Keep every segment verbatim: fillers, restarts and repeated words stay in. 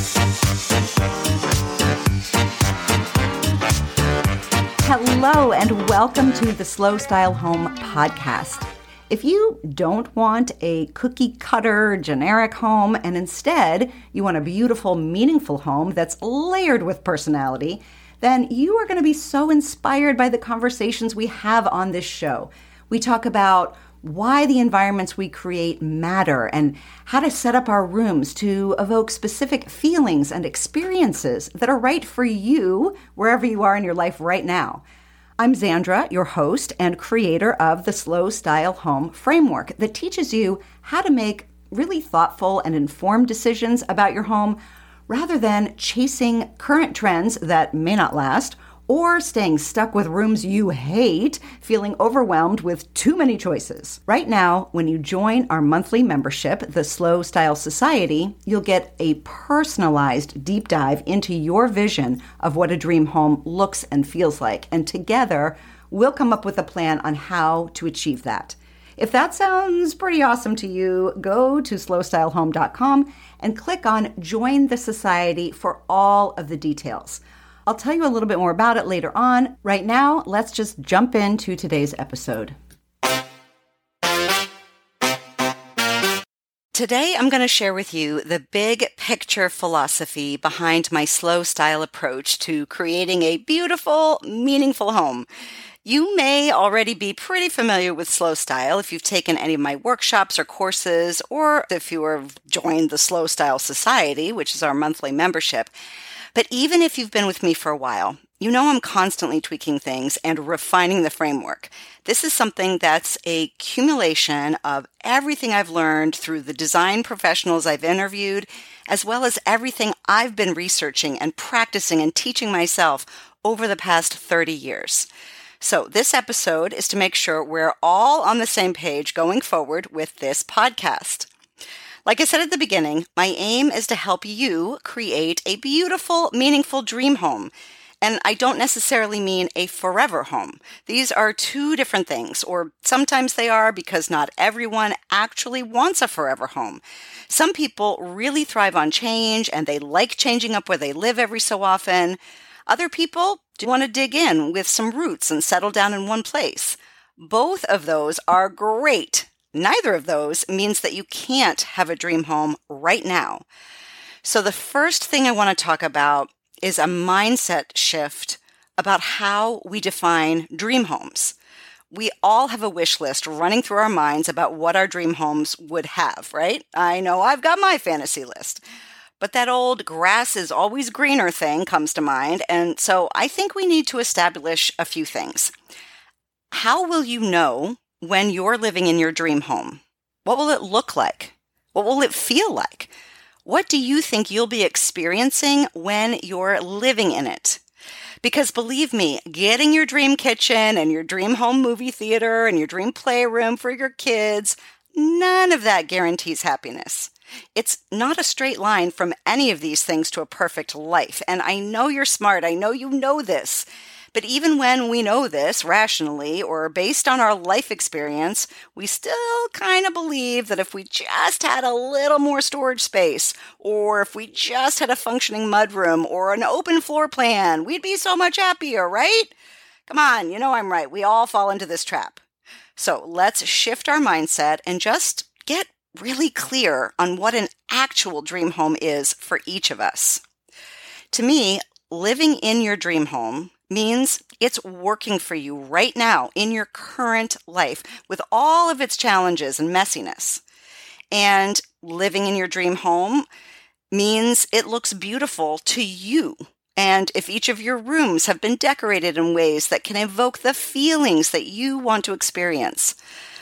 Hello, and welcome to the Slow Style Home podcast. If you don't want a cookie cutter generic home, and instead you want a beautiful, meaningful home that's layered with personality, then you are going to be so inspired by the conversations we have on this show. We talk about why the environments we create matter and how to set up our rooms to evoke specific feelings and experiences that are right for you wherever you are in your life right now. I'm Xandra, your host and creator of the Slow Style Home framework that teaches you how to make really thoughtful and informed decisions about your home rather than chasing current trends that may not last or staying stuck with rooms you hate, feeling overwhelmed with too many choices. Right now, when you join our monthly membership, the Slow Style Society, you'll get a personalized deep dive into your vision of what a dream home looks and feels like. And together, we'll come up with a plan on how to achieve that. If that sounds pretty awesome to you, go to slow style home dot com and click on Join the Society for all of the details. I'll tell you a little bit more about it later on. Right now, let's just jump into today's episode. Today, I'm going to share with you the big picture philosophy behind my slow style approach to creating a beautiful, meaningful home. You may already be pretty familiar with slow style if you've taken any of my workshops or courses, or if you have joined the Slow Style Society, which is our monthly membership. But even if you've been with me for a while, you know I'm constantly tweaking things and refining the framework. This is something that's a accumulation of everything I've learned through the design professionals I've interviewed, as well as everything I've been researching and practicing and teaching myself over the past thirty years. So this episode is to make sure we're all on the same page going forward with this podcast. Like I said at the beginning, my aim is to help you create a beautiful, meaningful dream home. And I don't necessarily mean a forever home. These are two different things, or sometimes they are because not everyone actually wants a forever home. Some people really thrive on change and they like changing up where they live every so often. Other people do want to dig in with some roots and settle down in one place. Both of those are great. Neither of those means that you can't have a dream home right now. So the first thing I want to talk about is a mindset shift about how we define dream homes. We all have a wish list running through our minds about what our dream homes would have, right? I know I've got my fantasy list. But that old grass is always greener thing comes to mind, and so I think we need to establish a few things. How will you know when you're living in your dream home? What will it look like? What will it feel like? What do you think you'll be experiencing when you're living in it? Because believe me, getting your dream kitchen and your dream home movie theater and your dream playroom for your kids, none of that guarantees happiness. It's not a straight line from any of these things to a perfect life. And I know you're smart. I know you know this. But even when we know this rationally or based on our life experience, we still kind of believe that if we just had a little more storage space, or if we just had a functioning mudroom or an open floor plan, we'd be so much happier, right? Come on, you know I'm right. We all fall into this trap. So let's shift our mindset and just get really clear on what an actual dream home is for each of us. To me, living in your dream home means it's working for you right now in your current life with all of its challenges and messiness. And living in your dream home means it looks beautiful to you. And if each of your rooms have been decorated in ways that can evoke the feelings that you want to experience.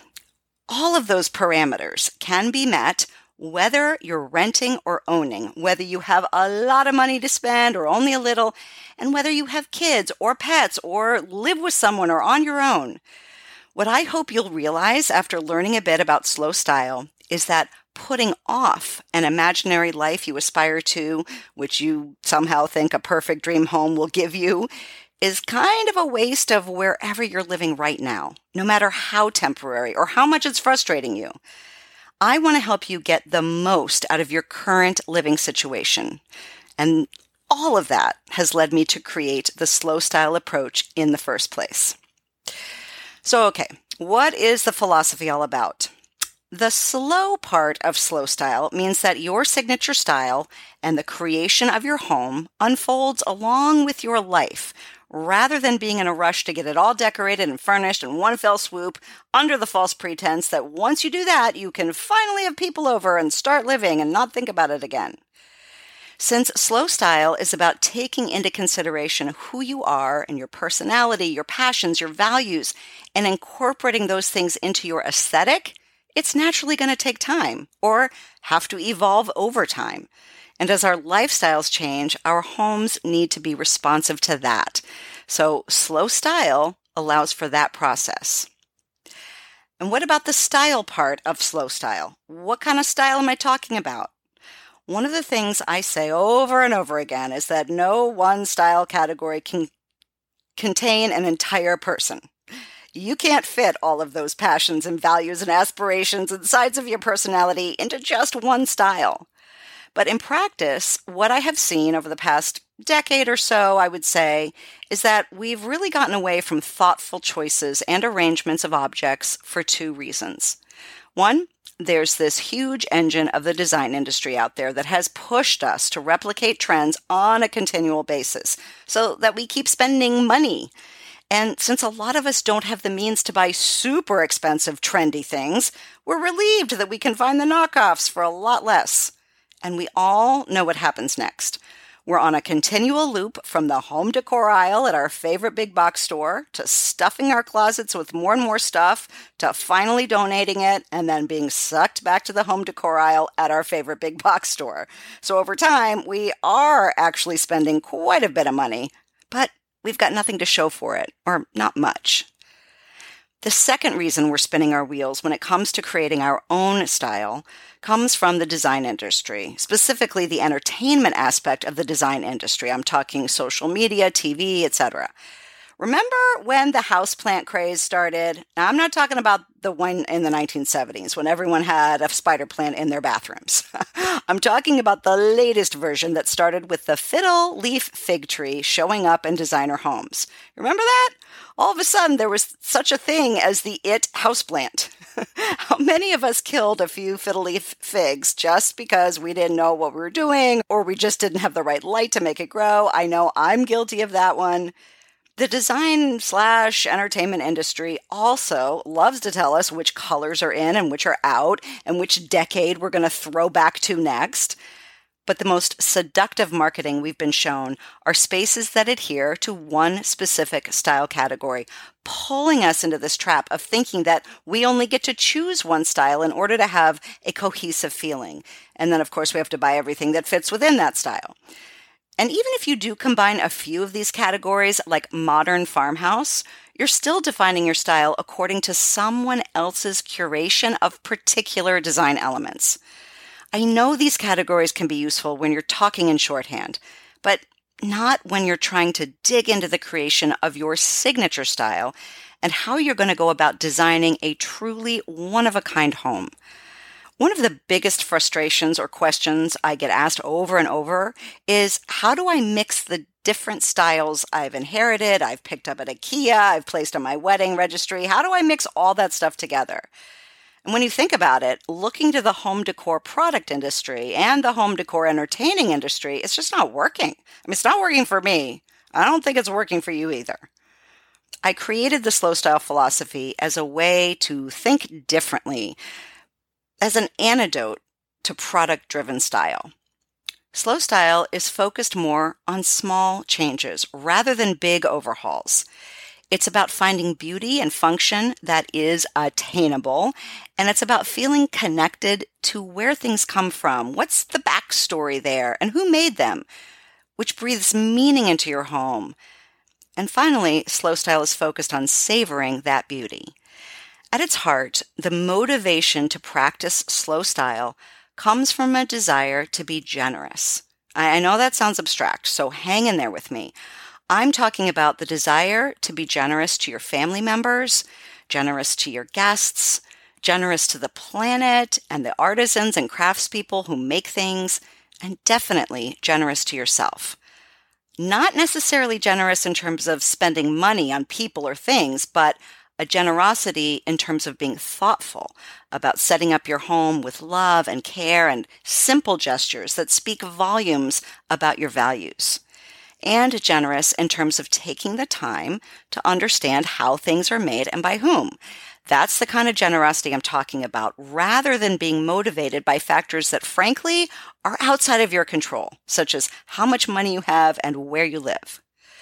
All of those parameters can be met whether you're renting or owning, whether you have a lot of money to spend or only a little, and whether you have kids or pets or live with someone or on your own. What I hope you'll realize after learning a bit about slow style is that putting off an imaginary life you aspire to, which you somehow think a perfect dream home will give you, is kind of a waste of wherever you're living right now, no matter how temporary or how much it's frustrating you. I want to help you get the most out of your current living situation. And all of that has led me to create the Slow Style approach in the first place. So, okay, what is the philosophy all about? The slow part of Slow Style means that your signature style and the creation of your home unfolds along with your life, rather than being in a rush to get it all decorated and furnished in one fell swoop under the false pretense that once you do that, you can finally have people over and start living and not think about it again. Since Slow Style is about taking into consideration who you are and your personality, your passions, your values, and incorporating those things into your aesthetic, it's naturally going to take time or have to evolve over time. And as our lifestyles change, our homes need to be responsive to that. So Slow Style allows for that process. And what about the style part of Slow Style? What kind of style am I talking about? One of the things I say over and over again is that no one style category can contain an entire person. You can't fit all of those passions and values and aspirations and sides of your personality into just one style. But in practice, what I have seen over the past decade or so, I would say, is that we've really gotten away from thoughtful choices and arrangements of objects for two reasons. One, there's this huge engine of the design industry out there that has pushed us to replicate trends on a continual basis so that we keep spending money. And since a lot of us don't have the means to buy super expensive, trendy things, we're relieved that we can find the knockoffs for a lot less. And we all know what happens next. We're on a continual loop from the home decor aisle at our favorite big box store to stuffing our closets with more and more stuff to finally donating it and then being sucked back to the home decor aisle at our favorite big box store. So over time, we are actually spending quite a bit of money, but we've got nothing to show for it, or not much. The second reason we're spinning our wheels when it comes to creating our own style comes from the design industry, specifically the entertainment aspect of the design industry. I'm talking social media, T V, et cetera. Remember when the houseplant craze started? Now, I'm not talking about the one in the nineteen seventies when everyone had a spider plant in their bathrooms. I'm talking about the latest version that started with the fiddle leaf fig tree showing up in designer homes. Remember that? All of a sudden, there was such a thing as the it houseplant. How many of us killed a few fiddle leaf figs just because we didn't know what we were doing or we just didn't have the right light to make it grow? I know I'm guilty of that one. The design slash entertainment industry also loves to tell us which colors are in and which are out and which decade we're going to throw back to next. But the most seductive marketing we've been shown are spaces that adhere to one specific style category, pulling us into this trap of thinking that we only get to choose one style in order to have a cohesive feeling. And then, of course, we have to buy everything that fits within that style. And even if you do combine a few of these categories, like modern farmhouse, you're still defining your style according to someone else's curation of particular design elements. I know these categories can be useful when you're talking in shorthand, but not when you're trying to dig into the creation of your signature style and how you're going to go about designing a truly one-of-a-kind home. One of the biggest frustrations or questions I get asked over and over is, how do I mix the different styles I've inherited, I've picked up at IKEA, I've placed on my wedding registry? How do I mix all that stuff together? And when you think about it, looking to the home decor product industry and the home decor entertaining industry, it's just not working. I mean, it's not working for me. I don't think it's working for you either. I created the Slow Style philosophy as a way to think differently, as an antidote to product-driven style. Slow Style is focused more on small changes rather than big overhauls. It's about finding beauty and function that is attainable, and it's about feeling connected to where things come from. What's the backstory there, and who made them, which breathes meaning into your home. And finally, Slow Style is focused on savoring that beauty. At its heart, the motivation to practice Slow Style comes from a desire to be generous. I know that sounds abstract, so hang in there with me. I'm talking about the desire to be generous to your family members, generous to your guests, generous to the planet and the artisans and craftspeople who make things, and definitely generous to yourself. Not necessarily generous in terms of spending money on people or things, but a generosity in terms of being thoughtful about setting up your home with love and care and simple gestures that speak volumes about your values. And generous in terms of taking the time to understand how things are made and by whom. That's the kind of generosity I'm talking about, rather than being motivated by factors that, frankly, are outside of your control, such as how much money you have and where you live.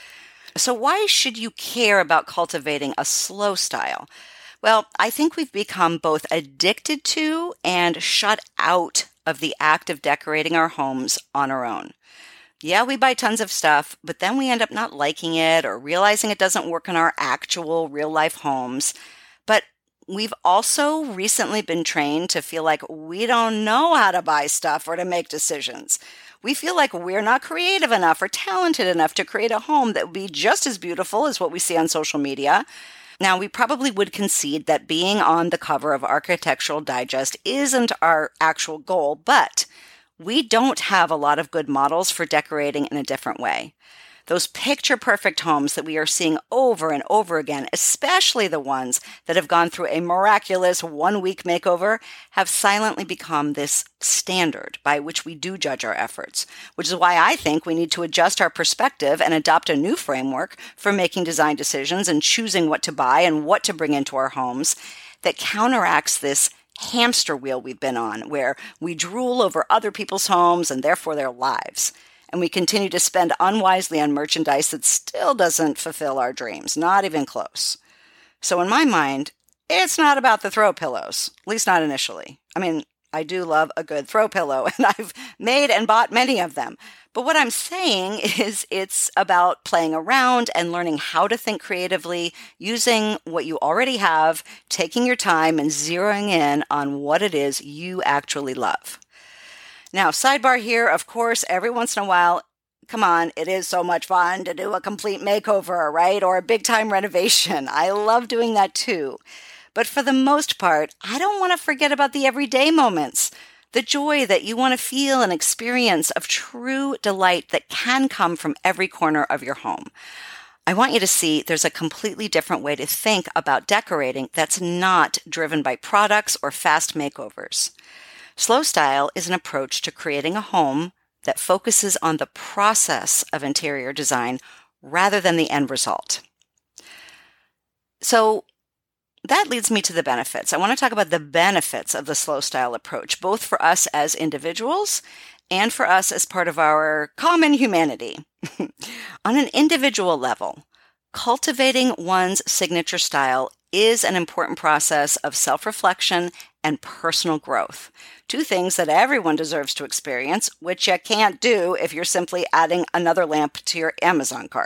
So why should you care about cultivating a slow style? Well, I think we've become both addicted to and shut out of the act of decorating our homes on our own. Yeah, we buy tons of stuff, but then we end up not liking it or realizing it doesn't work in our actual real-life homes. But we've also recently been trained to feel like we don't know how to buy stuff or to make decisions. We feel like we're not creative enough or talented enough to create a home that would be just as beautiful as what we see on social media. Now, we probably would concede that being on the cover of Architectural Digest isn't our actual goal, but we don't have a lot of good models for decorating in a different way. Those picture-perfect homes that we are seeing over and over again, especially the ones that have gone through a miraculous one-week makeover, have silently become this standard by which we do judge our efforts, which is why I think we need to adjust our perspective and adopt a new framework for making design decisions and choosing what to buy and what to bring into our homes that counteracts this hamster wheel we've been on, where we drool over other people's homes and therefore their lives. And we continue to spend unwisely on merchandise that still doesn't fulfill our dreams, not even close. So in my mind, it's not about the throw pillows, at least not initially. I mean, I do love a good throw pillow, and I've made and bought many of them. But what I'm saying is it's about playing around and learning how to think creatively, using what you already have, taking your time, and zeroing in on what it is you actually love. Now, sidebar here, of course, every once in a while, come on, it is so much fun to do a complete makeover, right? Or a big time renovation. I love doing that too. But for the most part, I don't want to forget about the everyday moments, the joy that you want to feel and experience of true delight that can come from every corner of your home. I want you to see there's a completely different way to think about decorating that's not driven by products or fast makeovers. Slow style is an approach to creating a home that focuses on the process of interior design rather than the end result. So that leads me to the benefits. I want to talk about the benefits of the slow style approach, both for us as individuals and for us as part of our common humanity. On an individual level, cultivating one's signature style is an important process of self-reflection and personal growth. Two things that everyone deserves to experience, which you can't do if you're simply adding another lamp to your Amazon cart.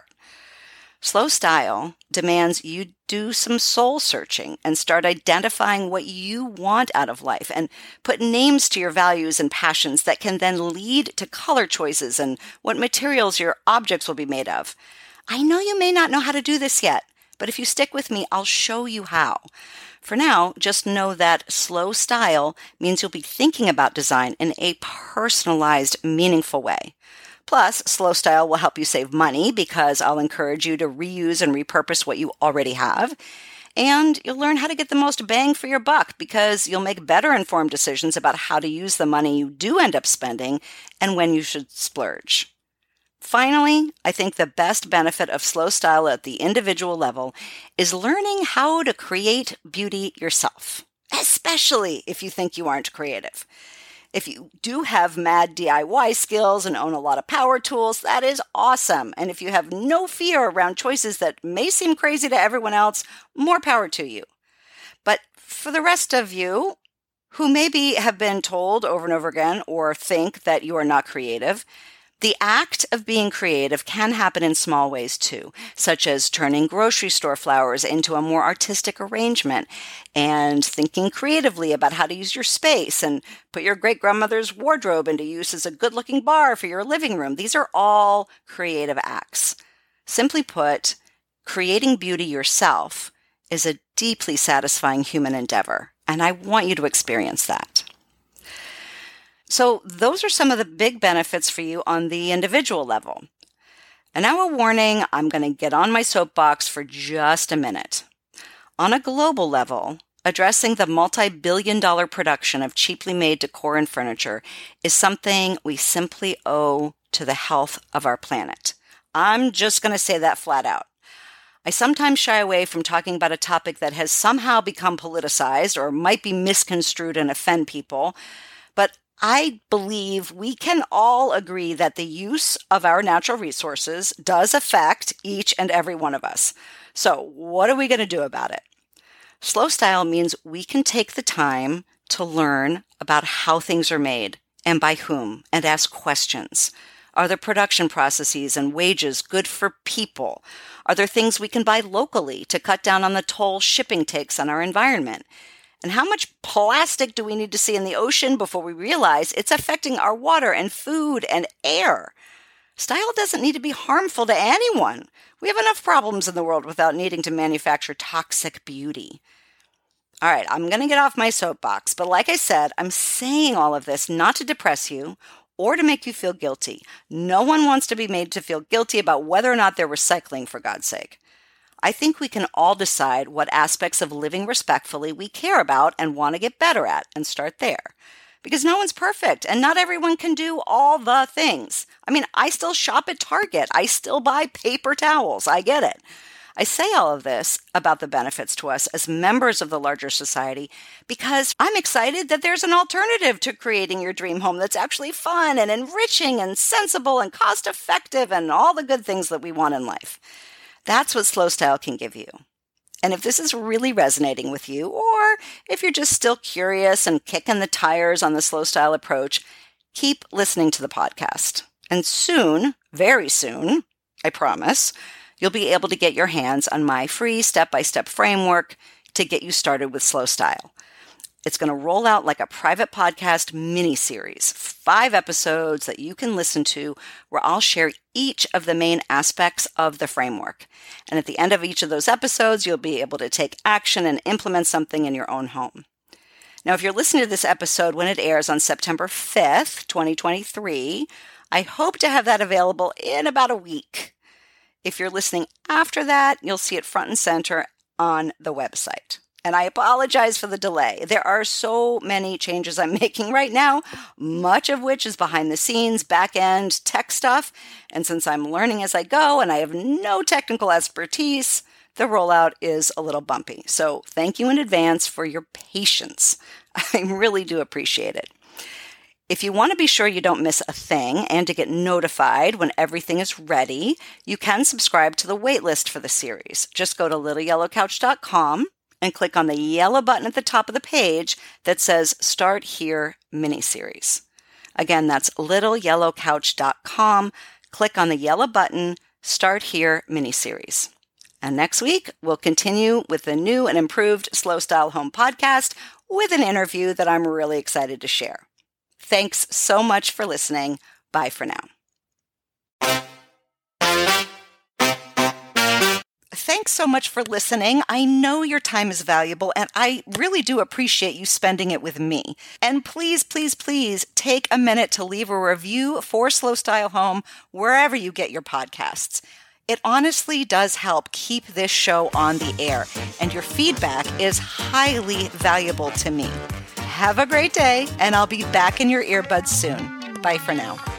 Slow style demands you do some soul searching and start identifying what you want out of life and put names to your values and passions that can then lead to color choices and what materials your objects will be made of. I know you may not know how to do this yet, but if you stick with me, I'll show you how. For now, just know that slow style means you'll be thinking about design in a personalized, meaningful way. Plus, slow style will help you save money because I'll encourage you to reuse and repurpose what you already have. And you'll learn how to get the most bang for your buck because you'll make better informed decisions about how to use the money you do end up spending and when you should splurge. Finally, I think the best benefit of slow style at the individual level is learning how to create beauty yourself, especially if you think you aren't creative. If you do have mad D I Y skills and own a lot of power tools, that is awesome. And if you have no fear around choices that may seem crazy to everyone else, more power to you. But for the rest of you, who maybe have been told over and over again or think that you are not creative, the act of being creative can happen in small ways too, such as turning grocery store flowers into a more artistic arrangement and thinking creatively about how to use your space and put your great-grandmother's wardrobe into use as a good-looking bar for your living room. These are all creative acts. Simply put, creating beauty yourself is a deeply satisfying human endeavor, And I want you to experience that. So those are some of the big benefits for you on the individual level. And now a warning, I'm going to get on my soapbox for just a minute. On a global level, addressing the multi-billion dollar production of cheaply made decor and furniture is something we simply owe to the health of our planet. I'm just going to say that flat out. I sometimes shy away from talking about a topic that has somehow become politicized or might be misconstrued and offend people, but I believe we can all agree that the use of our natural resources does affect each and every one of us. So what are we going to do about it? Slow style means we can take the time to learn about how things are made and by whom and ask questions. Are the production processes and wages good for people? Are there things we can buy locally to cut down on the toll shipping takes on our environment? And how much plastic do we need to see in the ocean before we realize it's affecting our water and food and air? Style doesn't need to be harmful to anyone. We have enough problems in the world without needing to manufacture toxic beauty. All right, I'm going to get off my soapbox, but like I said, I'm saying all of this not to depress you or to make you feel guilty. No one wants to be made to feel guilty about whether or not they're recycling, for God's sake. I think we can all decide what aspects of living respectfully we care about and want to get better at and start there. Because no one's perfect and not everyone can do all the things. I mean, I still shop at Target. I still buy paper towels. I get it. I say all of this about the benefits to us as members of the larger society because I'm excited that there's an alternative to creating your dream home that's actually fun and enriching and sensible and cost-effective and all the good things that we want in life. That's what Slow Style can give you. And if this is really resonating with you, or if you're just still curious and kicking the tires on the Slow Style approach, keep listening to the podcast. And soon, very soon, I promise, you'll be able to get your hands on my free step-by-step framework to get you started with Slow Style. It's going to roll out like a private podcast mini-series, five episodes that you can listen to where I'll share each of the main aspects of the framework. And at the end of each of those episodes, you'll be able to take action and implement something in your own home. Now, if you're listening to this episode when it airs on September fifth, twenty twenty-three, I hope to have that available in about a week. If you're listening after that, you'll see it front and center on the website. And I apologize for the delay. There are so many changes I'm making right now, much of which is behind the scenes, back-end tech stuff. And since I'm learning as I go and I have no technical expertise, the rollout is a little bumpy. So thank you in advance for your patience. I really do appreciate it. If you want to be sure you don't miss a thing and to get notified when everything is ready, you can subscribe to the waitlist for the series. Just go to little yellow couch dot com and click on the yellow button at the top of the page that says Start Here Miniseries. Again, that's little yellow couch dot com. Click on the yellow button, Start Here Miniseries. And next week, we'll continue with the new and improved Slow Style Home podcast with an interview that I'm really excited to share. Thanks so much for listening. Bye for now. Thanks so much for listening. I know your time is valuable, and I really do appreciate you spending it with me. And please, please, please take a minute to leave a review for Slow Style Home wherever you get your podcasts. It honestly does help keep this show on the air, and your feedback is highly valuable to me. Have a great day, and I'll be back in your earbuds soon. Bye for now.